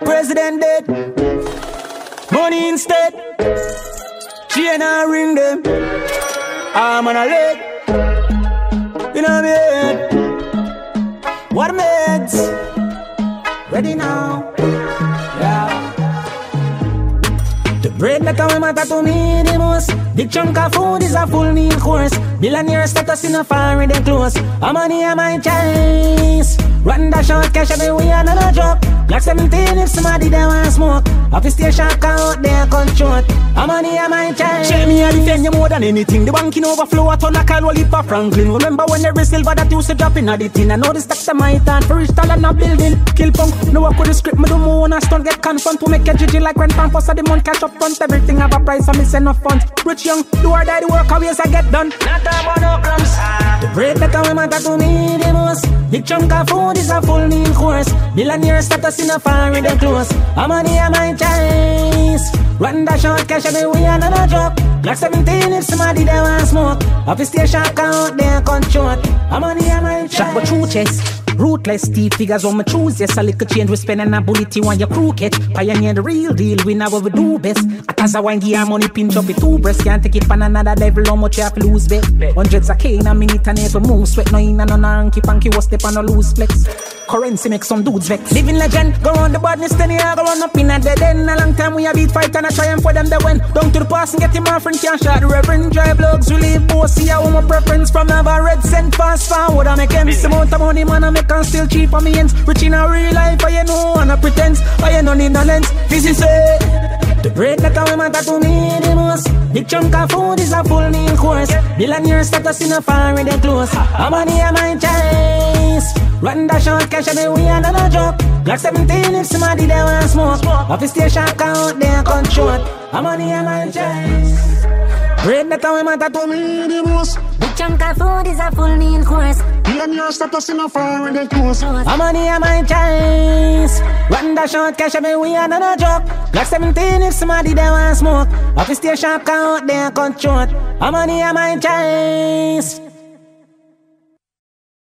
President dead, money instead. Chain and ring them, arm and a leg. You know me head. What meds? Ready now, yeah. The bread that I matter to me the most. Big chunk of food is a full meal course. Billionaire status in a foreign and close. I'm money on my choice. Run that short cash every way another joke. Black 17 if somebody they want smoke. Office station out there cut short. I'm money on my choice. Check me I defend you more than anything. The banking overflow I turn a call Wally for Franklin. Remember when every silver that used to drop in the tin. I know this tax my turn for rich talent not building. Kill punk. No I could the script me do more when I start get confront to make a GG like rent pan post of the month cash up front. Everything have a price and me send no funds. Rich young, do or die the work always I get done. Not about no crumbs. The bread that I matter to me the most. Big chunk of food is a full meal course. Billionaire status in a foreign and close. I'm money on my choice. Run that short cash every way another joke. Black 17 if somebody they want smoke. Office station out there cut short. I'm money on my choice. Shot but true chest. Ruthless Steve figures on my choose. Yes, a little change we spend and a bullet you on your crew catch. Pioneer the real deal, we know what we do best. As I want give money pinch up with two breasts. Can't take it on another level, how much you have to lose bet. Hundreds of K in a minute and every move. Sweat no in and no hanky panky was step on a loose flex. Currency make some dudes vex. Living legend, go on the badness, then you go run up in a dead end. A long time we a beat fight and a triumph for them they win. Down to the pass and get him off and can't shot the reverend. Drive lugs, we leave both. See how my preference from have a red cent fast forward. I make ends, amount of money man I make and still cheap on me ends. Rich in a real life, I know and I pretense. I no need no lens, this is it. The bread that I matter to me the most. Big chunk of food is a full meal course. Billionaire status in a foreign and close. I'm money on my choice. Run that short cash every way another joke. Black 17 if somebody they want smoke. Office station out there cut short. I'm money on my choice. Bread that I matter to me the most. Big chunk of food is a full meal course. Billionaire status in a foreign and close. I'm money on my choice. Run that short cash every way another joke. Black 17 if somebody they want smoke. Office station out there cut short. I'm money on my choice.